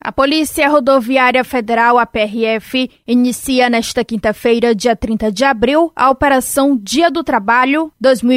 A Polícia Rodoviária Federal, a PRF, inicia nesta quinta-feira, dia 30 de abril, a Operação Dia do Trabalho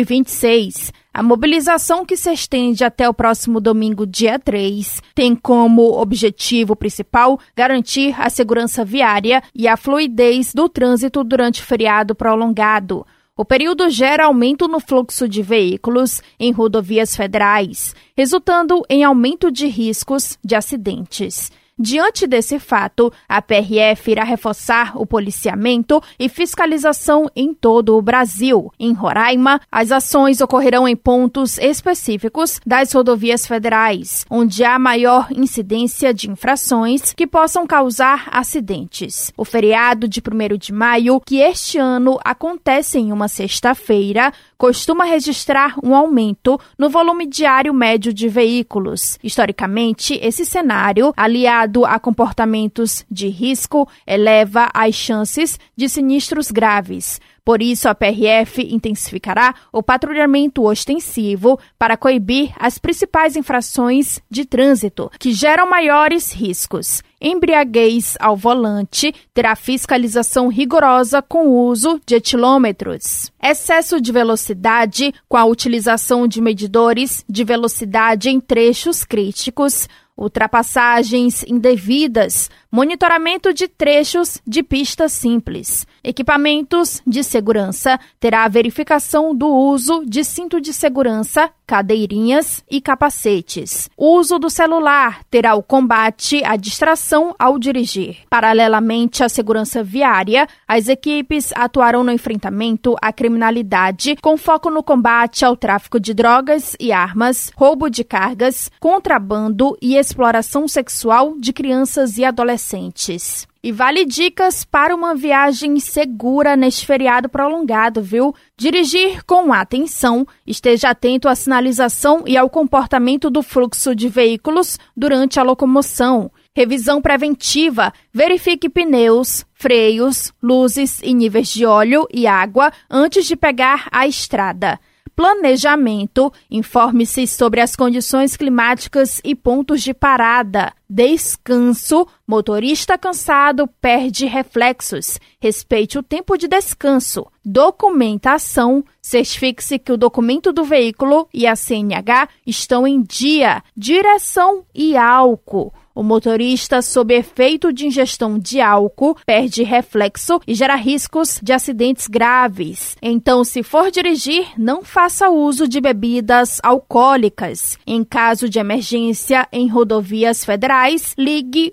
2026. A mobilização, que se estende até o próximo domingo, dia 3, tem como objetivo principal garantir a segurança viária e a fluidez do trânsito durante o feriado prolongado. O período gera aumento no fluxo de veículos em rodovias federais, resultando em aumento de riscos de acidentes. Diante desse fato, a PRF irá reforçar o policiamento e fiscalização em todo o Brasil. Em Roraima, as ações ocorrerão em pontos específicos das rodovias federais, onde há maior incidência de infrações que possam causar acidentes. O feriado de 1º de maio, que este ano acontece em uma sexta-feira, costuma registrar um aumento no volume diário médio de veículos. Historicamente, esse cenário, aliado a comportamentos de risco, eleva as chances de sinistros graves. Por isso, a PRF intensificará o patrulhamento ostensivo para coibir as principais infrações de trânsito que geram maiores riscos. Embriaguez ao volante terá fiscalização rigorosa com o uso de etilômetros. Excesso de velocidade com a utilização de medidores de velocidade em trechos críticos, ultrapassagens indevidas, monitoramento de trechos de pista simples. Equipamentos de segurança terá a verificação do uso de cinto de segurança, cadeirinhas e capacetes. O uso do celular terá o combate à distração ao dirigir. Paralelamente à segurança viária, as equipes atuarão no enfrentamento à criminalidade com foco no combate ao tráfico de drogas e armas, roubo de cargas, contrabando e exploração sexual de crianças e adolescentes. E vale dicas para uma viagem segura neste feriado prolongado, viu? Dirigir com atenção, esteja atento à sinalização e ao comportamento do fluxo de veículos durante a locomoção. Revisão preventiva, verifique pneus, freios, luzes e níveis de óleo e água antes de pegar a estrada. Planejamento, informe-se sobre as condições climáticas e pontos de parada. Descanso, motorista cansado perde reflexos. Respeite o tempo de descanso. Documentação, certifique-se que o documento do veículo e a CNH estão em dia. Direção e álcool. O motorista sob efeito de ingestão de álcool perde reflexo e gera riscos de acidentes graves. Então, se for dirigir, não faça uso de bebidas alcoólicas. Em caso de emergência em rodovias federais, ligue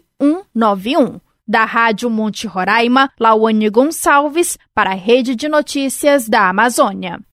191. Da Rádio Monte Roraima, Lauane Gonçalves, para a Rede de Notícias da Amazônia.